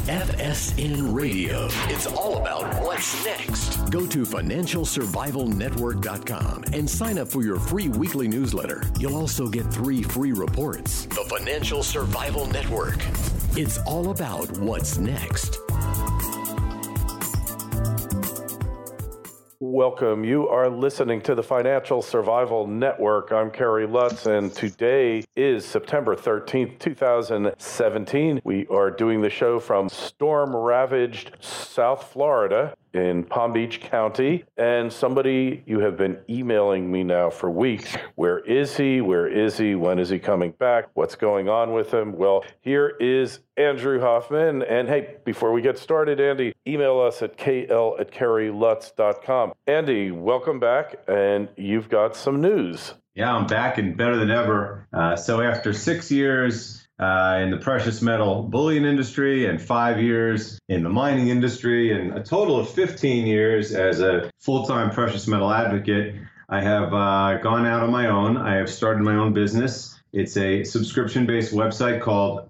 FSN Radio. It's all about what's next. Go to financialsurvivalnetwork.com and sign up for your free weekly newsletter. You'll also get 3 free reports. The Financial Survival Network. It's all about what's next. Welcome. You are listening to the Financial Survival Network. I'm Kerry Lutz, and today is September 13th, 2017. We are doing the show from storm-ravaged South Florida in Palm Beach County. And somebody, you have been emailing me now for weeks. Where is he? Where is he? When is he coming back? What's going on with him? Well, here is Andrew Hoffman. And hey, before we get started, Andy, email us at kl@kerrylutz.com. Andy, welcome back. And you've got some news. Yeah, I'm back and better than ever. So after 6 years in the precious metal bullion industry and 5 years in the mining industry and a total of 15 years as a full-time precious metal advocate, I have gone out on my own. I have started my own business. It's a subscription-based website called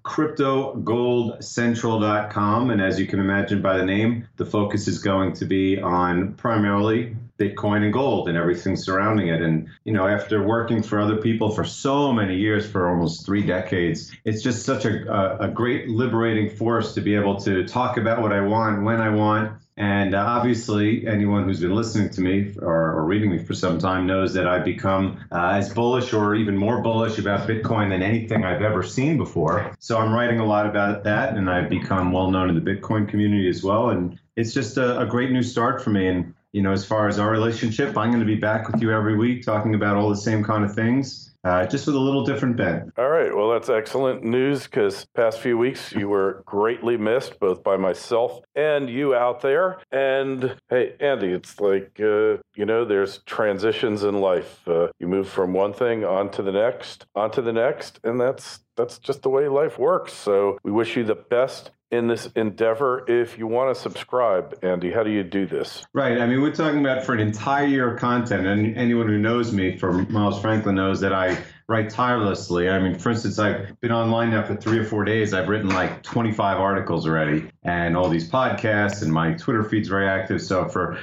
CryptoGoldCentral.com. And as you can imagine by the name, the focus is going to be on primarily Bitcoin and gold and everything surrounding it. And, you know, after working for other people for so many years, for almost 3 decades, it's just such a great liberating force to be able to talk about what I want, when I want. And obviously, anyone who's been listening to me or reading me for some time knows that I've become as bullish or even more bullish about Bitcoin than anything I've ever seen before. So I'm writing a lot about that, and I've become well known in the Bitcoin community as well. And it's just a great new start for me. And, you know, as far as our relationship, I'm going to be back with you every week talking about all the same kind of things. Just with a little different bent. All right. Well, that's excellent news because past few weeks you were greatly missed, both by myself and you out there. And hey, Andy, it's like, you know, there's transitions in life. You move from one thing onto the next, and that's just the way life works. So we wish you the best in this endeavor. If you want to subscribe, Andy, how do you do this? Right. I mean, we're talking about for an entire year of content, and anyone who knows me from Miles Franklin knows that I write tirelessly. I mean, for instance, I've been online now for 3 or 4 days. I've written like 25 articles already, and all these podcasts, and my Twitter feed's very active. So for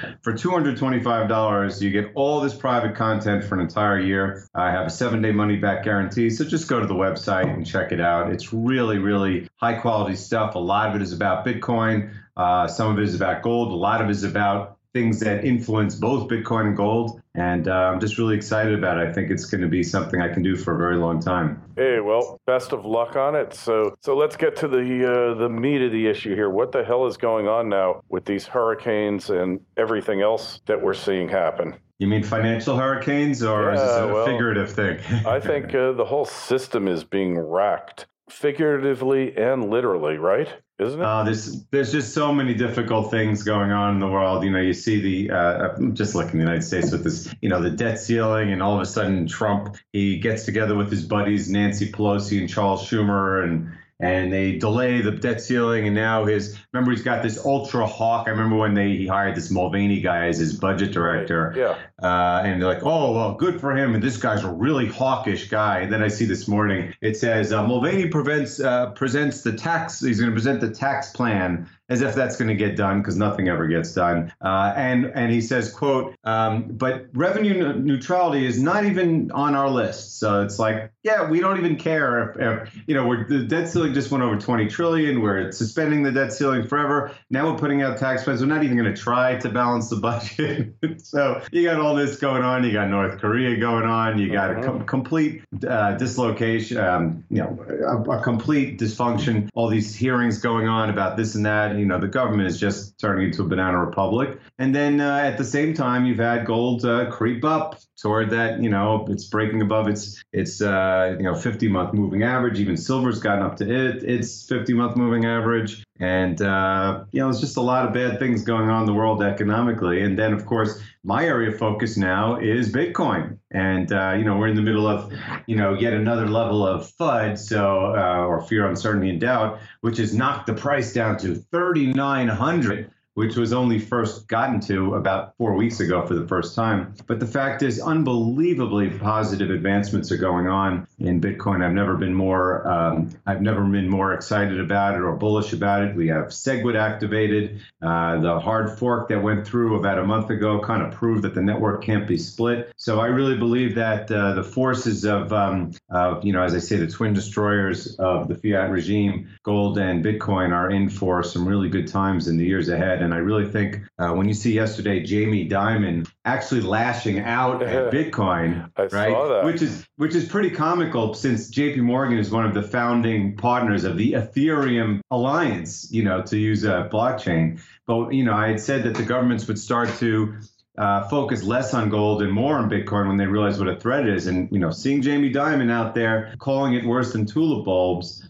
$225, you get all this private content for an entire year. I have a 7-day money-back guarantee. So just go to the website and check it out. It's really, really high-quality stuff. A lot of it is about Bitcoin. Some of it is about gold. A lot of it is about things that influence both Bitcoin and gold. And I'm just really excited about it. I think it's going to be something I can do for a very long time. Hey, well, best of luck on it. So let's get to the meat of the issue here. What the hell is going on now with these hurricanes and everything else that we're seeing happen? You mean financial hurricanes, or is this a figurative thing? I think the whole system is being racked, figuratively and literally, right? Isn't it? There's just so many difficult things going on in the world. You know, you see just like in the United States with this, you know, the debt ceiling, and all of a sudden Trump, he gets together with his buddies, Nancy Pelosi and Charles Schumer, and they delay the debt ceiling. And now remember, he's got this ultra hawk. I remember when he hired this Mulvaney guy as his budget director. Yeah. And they're like, oh, well, good for him. And this guy's a really hawkish guy. And then I see this morning, it says Mulvaney presents the tax. He's going to present the tax plan, as if that's going to get done, because nothing ever gets done. And he says, quote, but revenue neutrality is not even on our list. So it's like, yeah, we don't even care if you know, the debt ceiling just went over 20 trillion. We're suspending the debt ceiling forever. Now we're putting out tax plans. We're not even going to try to balance the budget. So you got all this going on. You got North Korea going on. You got a complete dislocation, you know, a complete dysfunction. All these hearings going on about this and that. You know, the government is just turning into a banana republic. And then at the same time, you've had gold creep up toward that, you know, it's breaking above its 50-month moving average. Even silver's gotten up to its 50-month moving average. And, it's just a lot of bad things going on in the world economically. And then, of course, my area of focus now is Bitcoin. And, we're in the middle of, yet another level of FUD, or fear, uncertainty, and doubt, which has knocked the price down to 3,900. which was only first gotten to about 4 weeks ago for the first time. But the fact is, unbelievably positive advancements are going on in Bitcoin. I've never been more excited about it or bullish about it. We have SegWit activated. The hard fork that went through about a month ago kind of proved that the network can't be split. So I really believe that the forces of as I say, the twin destroyers of the fiat regime, gold and Bitcoin, are in for some really good times in the years ahead. And I really think when you see yesterday Jamie Dimon actually lashing out at Bitcoin, I saw that. which is pretty comical, since JP Morgan is one of the founding partners of the Ethereum Alliance, to use a blockchain. But, I had said that the governments would start to focus less on gold and more on Bitcoin when they realize what a threat it is. And, seeing Jamie Dimon out there calling it worse than tulip bulbs,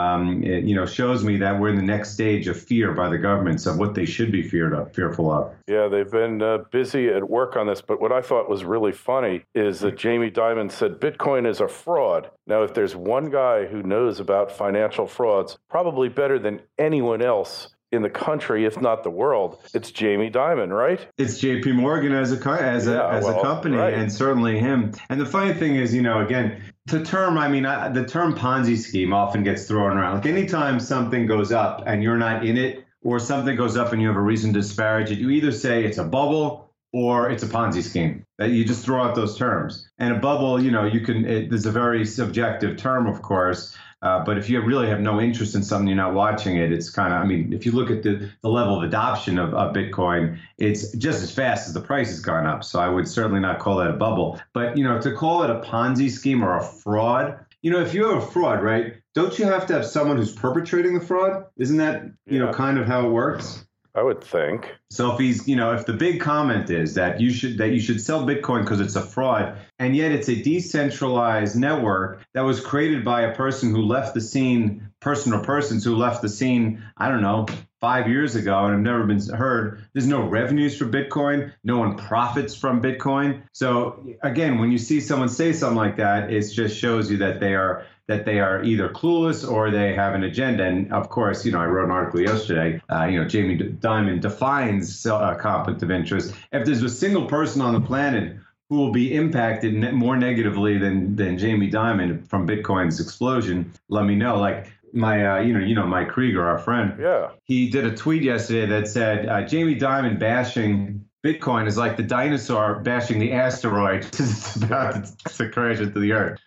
it shows me that we're in the next stage of fear by the governments of what they should be fearful of. Yeah, they've been busy at work on this. But what I thought was really funny is that Jamie Dimon said Bitcoin is a fraud. Now, if there's one guy who knows about financial frauds, probably better than anyone else in the country, if not the world, it's Jamie Dimon, right? It's JP Morgan as a company, right. And certainly him. And the funny thing is, again, the term Ponzi scheme often gets thrown around. Like anytime something goes up and you're not in it, or something goes up and you have a reason to disparage it, you either say it's a bubble or it's a Ponzi scheme. That you just throw out those terms. And a bubble, there's a very subjective term, of course. But if you really have no interest in something, you're not watching it, it's kind of, if you look at the level of adoption of Bitcoin, it's just as fast as the price has gone up. So I would certainly not call that a bubble. But, to call it a Ponzi scheme or a fraud, if you have a fraud, right, don't you have to have someone who's perpetrating the fraud? Isn't that, kind of how it works? I would think. So if if the big comment is that you should sell Bitcoin because it's a fraud, and yet it's a decentralized network that was created by a person who left the scene, persons who left the scene, I don't know, 5 years ago and have never been heard. There's no revenues for Bitcoin. No one profits from Bitcoin. So again, when you see someone say something like that, it just shows you that they are either clueless or they have an agenda. And of course, I wrote an article yesterday, Jamie Dimon defines conflict of interest. If there's a single person on the planet who will be impacted more negatively than Jamie Dimon from Bitcoin's explosion, let me know. Like my, Mike Krieger, our friend, he did a tweet yesterday that said, Jamie Dimon bashing Bitcoin is like the dinosaur bashing the asteroid because it's about to crash into the earth.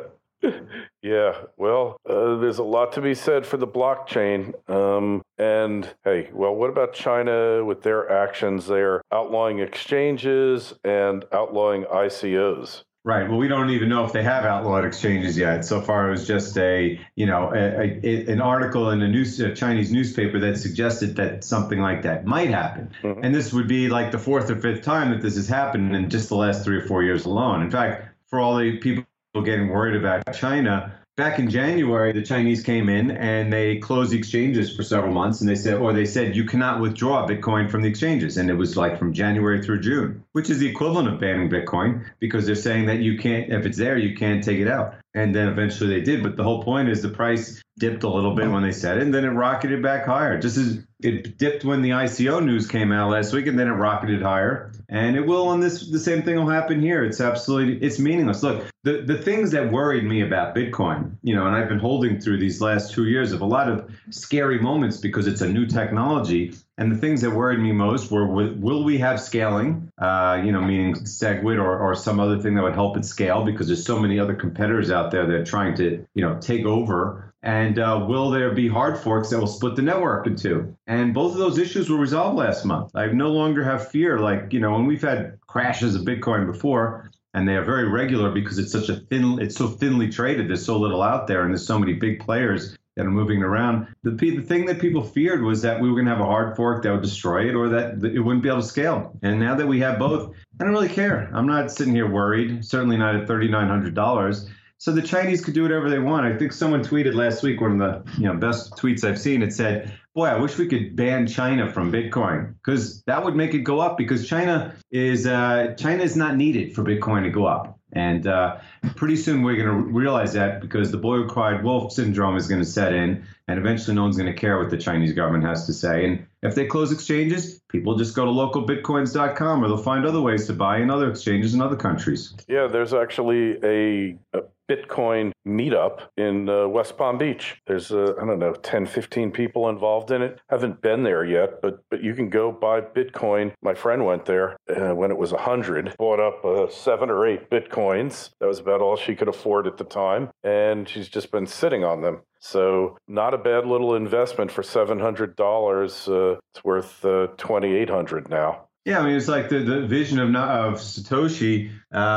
Yeah, well, there's a lot to be said for the blockchain. And hey, well, what about China with their actions? They're outlawing exchanges and outlawing ICOs. Right. Well, we don't even know if they have outlawed exchanges yet. So far, it was just an article in a Chinese newspaper that suggested that something like that might happen. Mm-hmm. And this would be like the fourth or fifth time that this has happened in just the last 3 or 4 years alone. In fact, for all the people getting worried about China, back in January, the Chinese came in and they closed the exchanges for several months, and they said you cannot withdraw Bitcoin from the exchanges. And it was like from January through June, which is the equivalent of banning Bitcoin, because they're saying that you can't, if it's there, you can't take it out. And then eventually they did. But the whole point is the price dipped a little bit when they said it, and then it rocketed back higher. Just as it dipped when the ICO news came out last week, and then it rocketed higher. And it will on this, the same thing will happen here. It's meaningless. Look, the things that worried me about Bitcoin, and I've been holding through these last 2 years of a lot of scary moments because it's a new technology. And the things that worried me most were, will we have scaling, meaning SegWit or some other thing that would help it scale, because there's so many other competitors out there that are trying to, take over. And will there be hard forks that will split the network in two? And both of those issues were resolved last month. I no longer have fear. Like, when we've had crashes of Bitcoin before, and they are very regular because it's so thinly traded. There's so little out there, and there's so many big players that are moving around. The thing that people feared was that we were going to have a hard fork that would destroy it, or that it wouldn't be able to scale. And now that we have both, I don't really care. I'm not sitting here worried, certainly not at $3,900. So the Chinese could do whatever they want. I think someone tweeted last week, one of the best tweets I've seen. It said, boy, I wish we could ban China from Bitcoin, because that would make it go up, because China is not needed for Bitcoin to go up. And pretty soon we're going to realize that, because the boy who cried wolf syndrome is going to set in, and eventually no one's going to care what the Chinese government has to say. And if they close exchanges, people just go to localbitcoins.com, or they'll find other ways to buy in other exchanges in other countries. Yeah, there's actually a Bitcoin meetup in West Palm Beach. There's, 10, 15 people involved in it. Haven't been there yet, but you can go buy Bitcoin. My friend went there when it was 100, bought up 7 or 8 Bitcoins. That was about all she could afford at the time, and she's just been sitting on them. So not a bad little investment for $700. It's worth $2,800 now. Yeah, I mean, it's like the vision of Satoshi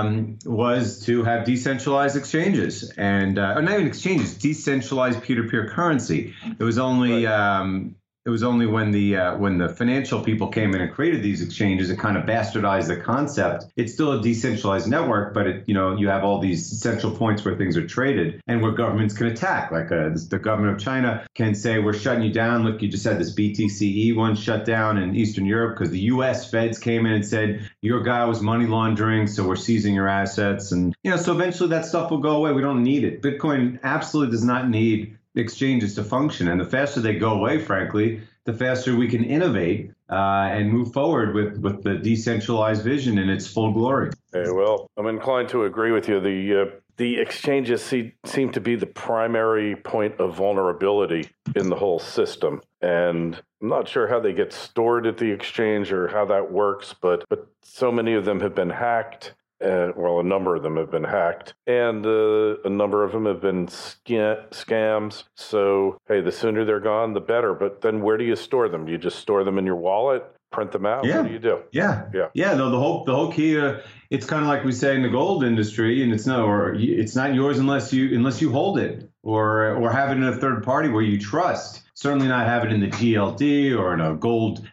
was to have decentralized exchanges, and or not even exchanges, decentralized peer-to-peer currency. It was only It was only when the financial people came in and created these exchanges, it kind of bastardized the concept. It's still a decentralized network, but you have all these central points where things are traded and where governments can attack. Like the government of China can say, we're shutting you down. Look, you just had this BTCE one shut down in Eastern Europe because the U.S. feds came in and said, your guy was money laundering, so we're seizing your assets. And, so eventually that stuff will go away. We don't need it. Bitcoin absolutely does not need exchanges to function. And the faster they go away, frankly, the faster we can innovate and move forward with the decentralized vision in its full glory. Okay, well, I'm inclined to agree with you. The exchanges seem to be the primary point of vulnerability in the whole system. And I'm not sure how they get stored at the exchange or how that works, but so many of them have been hacked. Well, a number of them have been hacked, and a number of them have been scams. So, hey, the sooner they're gone, the better. But then where do you store them? Do you just store them in your wallet, print them out? Yeah. What do you do? Yeah. No, the whole key. It's kind of like we say in the gold industry, and it's not yours unless you hold it or have it in a third party where you trust. Certainly not have it in the GLD or in a gold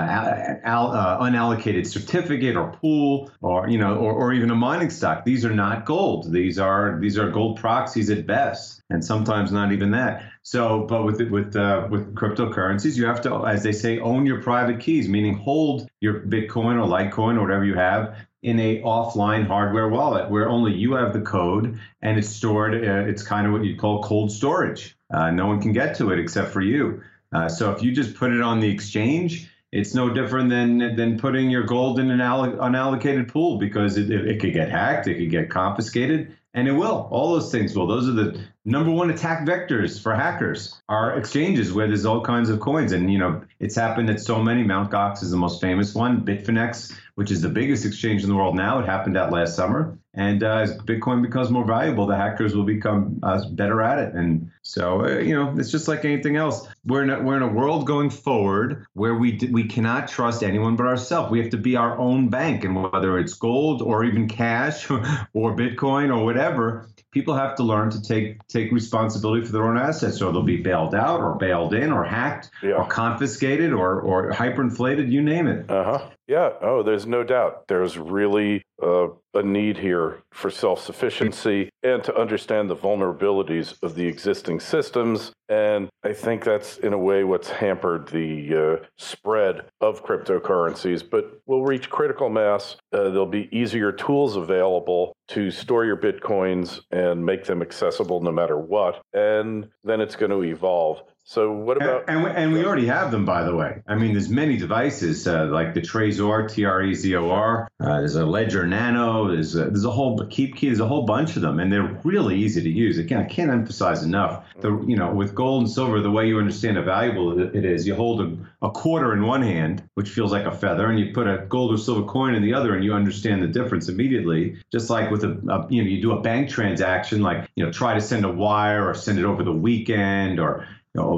unallocated certificate or pool or even a mining stock. These are not gold. These are gold proxies at best, and sometimes not even that. So, but with cryptocurrencies, you have to, as they say, own your private keys, meaning hold your Bitcoin or Litecoin or whatever you have in a offline hardware wallet where only you have the code and it's stored. It's kind of what you call cold storage. No one can get to it except for you. So if you just put it on the exchange, it's no different than putting your gold in an unallocated pool, because it could get hacked, it could get confiscated, and it will. All those things will. Those are the number one attack vectors for hackers, are exchanges where there's all kinds of coins. And, it's happened at so many. Mt. Gox is the most famous one. Bitfinex, which is the biggest exchange in the world now, it happened at last summer. And as Bitcoin becomes more valuable, the hackers will become better at it. And so, it's just like anything else. We're in a world going forward where we cannot trust anyone but ourselves. We have to be our own bank. And whether it's gold or even cash or Bitcoin or whatever, people have to learn to take responsibility for their own assets, or they'll be bailed out or bailed in or hacked or confiscated or hyperinflated, you name it. Yeah. Oh, there's no doubt. There's really a need here for self-sufficiency and to understand the vulnerabilities of the existing systems. And I think that's, in a way, what's hampered the spread of cryptocurrencies. But we'll reach critical mass. There'll be easier tools available to store your Bitcoins and make them accessible no matter what. And then it's going to evolve. So what about... And we already have them, by the way. I mean, there's many devices like the Trezor, Trezor. There's a Ledger Nano. There's a whole KeepKey. There's a whole bunch of them, and they're really easy to use. Again, I can't emphasize enough. With gold and silver, the way you understand how valuable it is, you hold a quarter in one hand, which feels like a feather, and you put a gold or silver coin in the other, and you understand the difference immediately. Just like with you do a bank transaction, like try to send a wire or send it over the weekend, or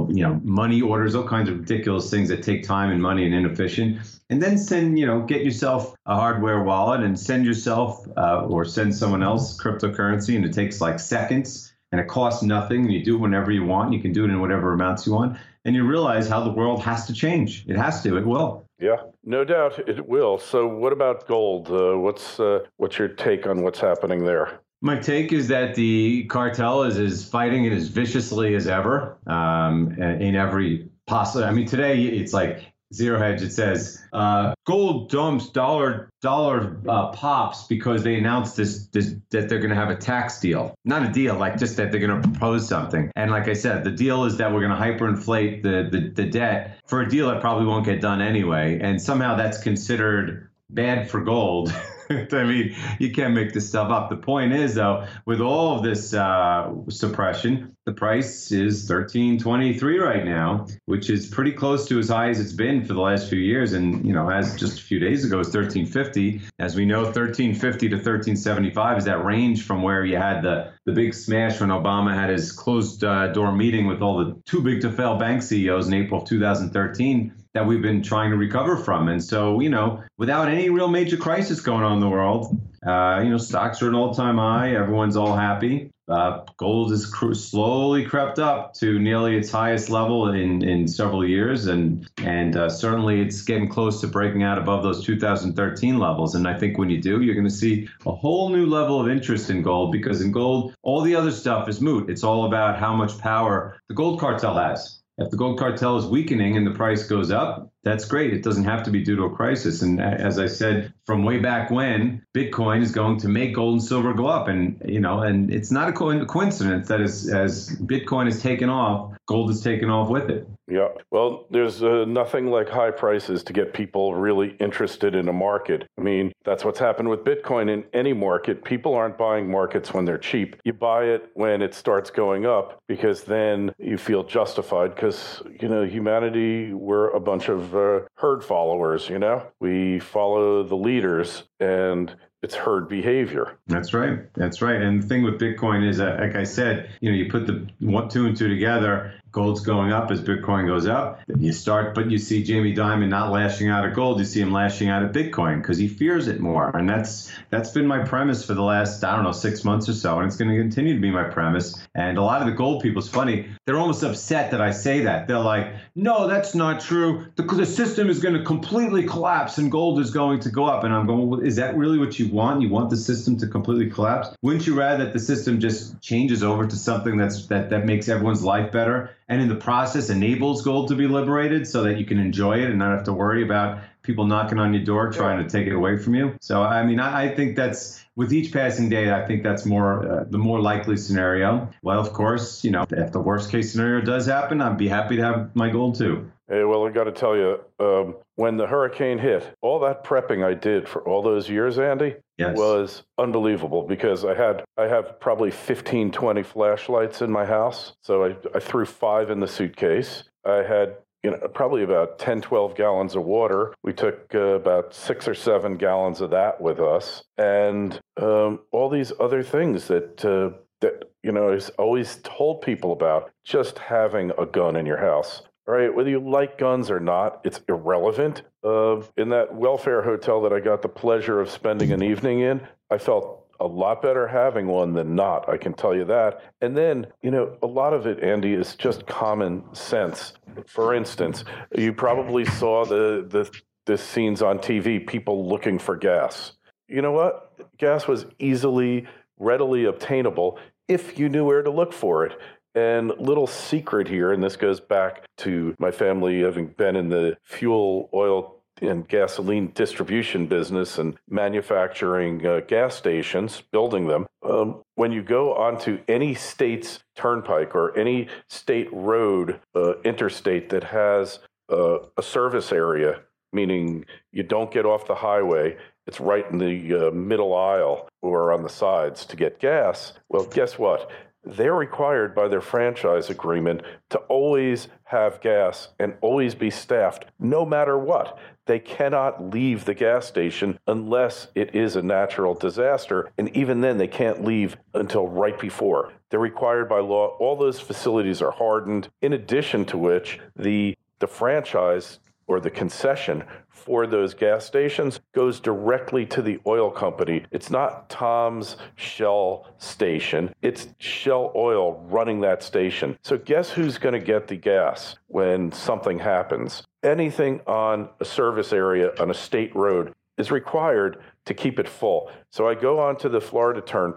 money orders, all kinds of ridiculous things that take time and money and inefficient. And then get yourself a hardware wallet and send yourself or send someone else cryptocurrency, and it takes like seconds and it costs nothing. And you do it whenever you want. You can do it in whatever amounts you want. And you realize how the world has to change. It has to. It will. Yeah, no doubt it will. So what about gold? What's your take on what's happening there? My take is that the cartel is fighting it as viciously as ever in every possible. I mean, today it's like Zero Hedge, it says gold dumps dollar pops because they announced this that they're going to have a tax deal. Not a deal, like just that they're going to propose something. And like I said, the deal is that we're going to hyperinflate the debt for a deal that probably won't get done anyway. And somehow that's considered bad for gold. I mean, you can't make this stuff up. The point is, though, with all of this suppression, the price is $13.23 right now, which is pretty close to as high as it's been for the last few years. And, as just a few days ago, it's $13.50. As we know, $13.50 to $13.75 is that range from where you had the big smash when Obama had his closed door meeting with all the too big to fail bank CEOs in April of 2013. That we've been trying to recover from. And so, without any real major crisis going on in the world, stocks are at an all-time high. Everyone's all happy. Gold has slowly crept up to nearly its highest level in several years. And certainly it's getting close to breaking out above those 2013 levels. And I think when you do, you're going to see a whole new level of interest in gold, because in gold, all the other stuff is moot. It's all about how much power the gold cartel has. If the gold cartel is weakening and the price goes up, that's great. It doesn't have to be due to a crisis. And as I said, from way back when, Bitcoin is going to make gold and silver go up. And, and it's not a coincidence that as Bitcoin has taken off, gold has taken off with it. Yeah. Well, there's nothing like high prices to get people really interested in a market. I mean, that's what's happened with Bitcoin in any market. People aren't buying markets when they're cheap. You buy it when it starts going up, because then you feel justified, because, humanity, we're a bunch of herd followers, We follow the leaders, and it's herd behavior. That's right. And the thing with Bitcoin is, like I said, you put the 2 and 2 together. Gold's going up as Bitcoin goes up. But you see Jamie Dimon not lashing out at gold. You see him lashing out at Bitcoin because he fears it more. And that's been my premise for the last, 6 months or so. And it's going to continue to be my premise. And a lot of the gold people, it's funny, they're almost upset that I say that. They're like, no, that's not true. The system is going to completely collapse and gold is going to go up. And I'm going, well, is that really what you want? You want the system to completely collapse? Wouldn't you rather that the system just changes over to something that makes everyone's life better, and in the process enables gold to be liberated so that you can enjoy it and not have to worry about people knocking on your door trying to take it away from you? So, I mean, I think that's, with each passing day, I think that's more the more likely scenario. Well, of course, if the worst case scenario does happen, I'd be happy to have my gold too. Hey, well, I got to tell you, when the hurricane hit, all that prepping I did for all those years, Andy, was unbelievable, because I have probably 15, 20 flashlights in my house. So I threw 5 in the suitcase. I had probably about 10, 12 gallons of water. We took about 6 or 7 gallons of that with us. And all these other things that is always told people about, just having a gun in your house. All right, whether you like guns or not, it's irrelevant. In that welfare hotel that I got the pleasure of spending an evening in, I felt a lot better having one than not, I can tell you that. And then, a lot of it, Andy, is just common sense. For instance, you probably saw the scenes on TV, people looking for gas. You know what? Gas was readily obtainable if you knew where to look for it. And little secret here, and this goes back to my family having been in the fuel, oil, and gasoline distribution business and manufacturing gas stations, building them. When you go onto any state's turnpike or any state road, interstate that has a service area, meaning you don't get off the highway, it's right in the middle aisle or on the sides to get gas. Well, guess what? They're required by their franchise agreement to always have gas and always be staffed, no matter what. They cannot leave the gas station unless it is a natural disaster. And even then, they can't leave until right before. They're required by law. All those facilities are hardened. In addition to which, the franchise or the concession for those gas stations goes directly to the oil company. It's not Tom's Shell station. It's Shell Oil running that station. So guess who's going to get the gas when something happens? Anything on a service area on a state road is required to keep it full. So I go onto the Florida Turnpike,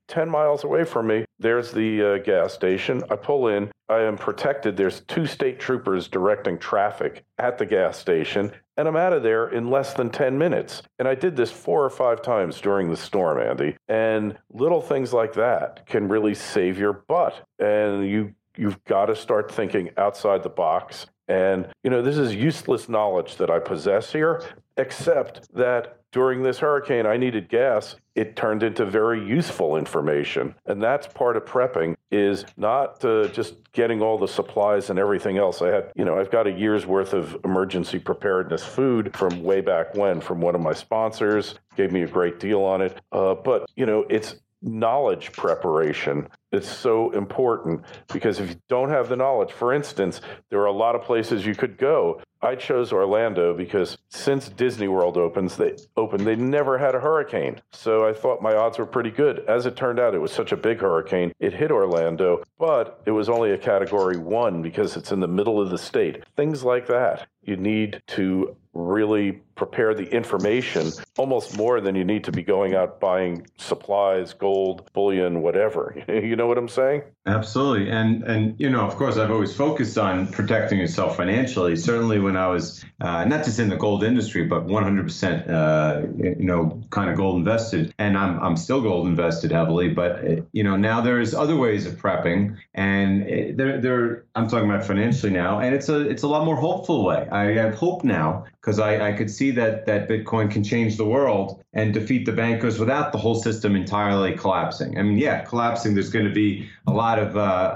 10 miles away from me, there's the gas station. I pull in. I am protected. There's 2 state troopers directing traffic at the gas station, and I'm out of there in less than 10 minutes. And I did this 4 or 5 times during the storm, Andy. And little things like that can really save your butt. And you've got to start thinking outside the box. And, this is useless knowledge that I possess here, except that during this hurricane, I needed gas. It turned into very useful information. And that's part of prepping, is not just getting all the supplies and everything else. I've got a year's worth of emergency preparedness food from way back when, from one of my sponsors, gave me a great deal on it. But it's knowledge preparation. It's so important, because if you don't have the knowledge, for instance, there are a lot of places you could go. I chose Orlando because since Disney World they never had a hurricane. So I thought my odds were pretty good. As it turned out, it was such a big hurricane. It hit Orlando, but it was only a Category 1 because it's in the middle of the state. Things like that. You need to really prepare the information almost more than you need to be going out buying supplies, gold, bullion, whatever. You know what I'm saying? Absolutely. And of course, I've always focused on protecting yourself financially. Certainly when I was not just in the gold industry, but 100%, kind of gold invested. And I'm still gold invested heavily. But, now there's other ways of prepping. And I'm talking about financially now. And it's a lot more hopeful way. I have hope now, because I could see that Bitcoin can change the world and defeat the bankers without the whole system entirely collapsing. I mean, collapsing. There's going to be a lot of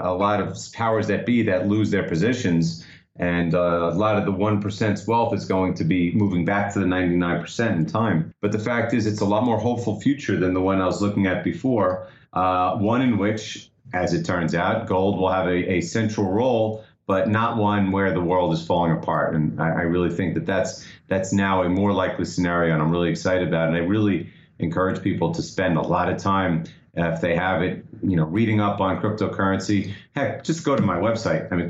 powers that be that lose their positions, and a lot of the 1%'s wealth is going to be moving back to the 99% in time. But the fact is, it's a lot more hopeful future than the one I was looking at before. One in which, as it turns out, gold will have a central role, but not one where the world is falling apart. And I really think that's now a more likely scenario, and I'm really excited about it. And I really encourage people to spend a lot of time, if they have it, reading up on cryptocurrency. Heck, just go to my website. I mean,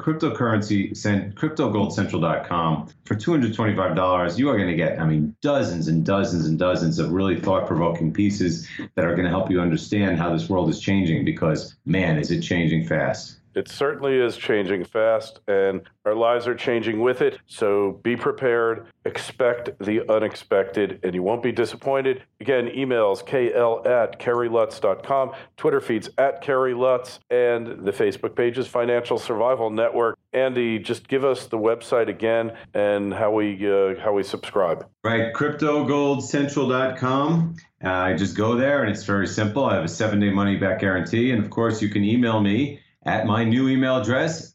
cryptogoldscentral.com. For $225, you are going to get, dozens and dozens and dozens of really thought-provoking pieces that are going to help you understand how this world is changing, because, man, is it changing fast. It certainly is changing fast, and our lives are changing with it. So be prepared, expect the unexpected, and you won't be disappointed. Again, emails kl@kerrylutz.com, Twitter feeds @KerryLutz, and the Facebook page is Financial Survival Network. Andy, just give us the website again and how we subscribe. Right, cryptogoldscentral.com. Just go there, and it's very simple. I have a 7-day money-back guarantee, and of course, you can email me at my new email address,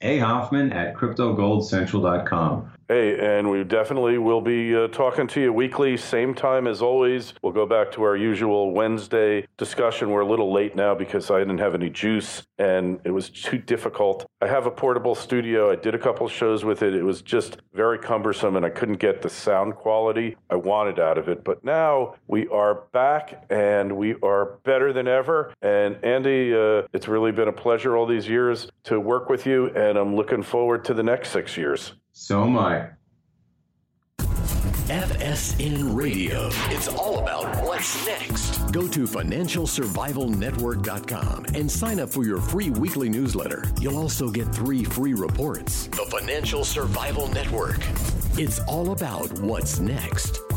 ahoffman@cryptogoldscentral.com. Hey, and we definitely will be talking to you weekly, same time as always. We'll go back to our usual Wednesday discussion. We're a little late now because I didn't have any juice and it was too difficult. I have a portable studio. I did a couple shows with it. It was just very cumbersome and I couldn't get the sound quality I wanted out of it. But now we are back and we are better than ever. And Andy, it's really been a pleasure all these years to work with you, and I'm looking forward to the next 6 years. So am I. FSN Radio. It's all about what's next. Go to FinancialSurvivalNetwork.com and sign up for your free weekly newsletter. You'll also get 3 free reports. The Financial Survival Network. It's all about what's next.